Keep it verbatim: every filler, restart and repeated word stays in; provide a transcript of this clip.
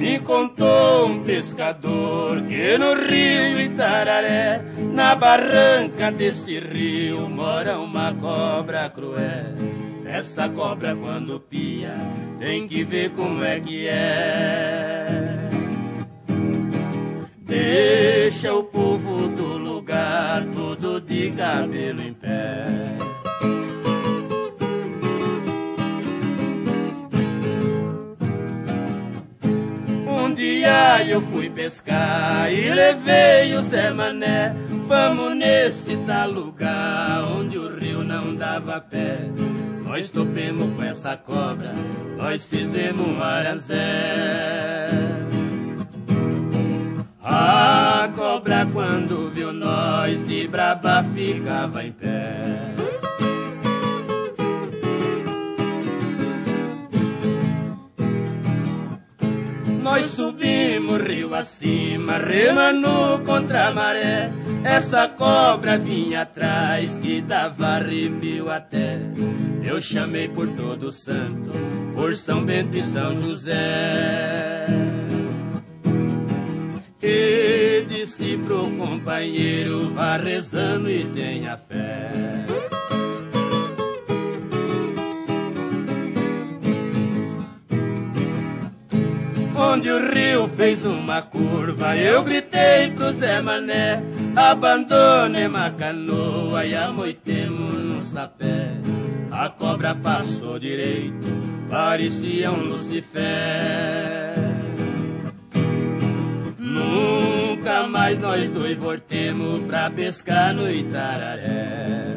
Me contou um pescador que no rio Itararé, na barranca desse rio, mora uma cobra cruel. Essa cobra quando pia, tem que ver como é que é. Deixa o povo do lugar tudo de cabelo em pé. Um dia eu fui pescar e levei o Zé Mané. Vamos nesse tal lugar onde o rio não dava pé. Nós topemos com essa cobra, nós fizemos um aranzé. A cobra quando viu nós de braba ficava em pé. Nós subimos rio acima, remando contra a maré. Essa cobra vinha atrás que dava arrepio até. Eu chamei por todo santo, por São Bento e São José. E disse pro companheiro, vá rezando e tenha fé. Onde o rio fez uma curva, eu gritei pro Zé Mané, abandone uma canoa e amoitemos num sapé. A cobra passou direito, parecia um Lucifer. Nunca mais nós dois voltemos pra pescar no Itararé.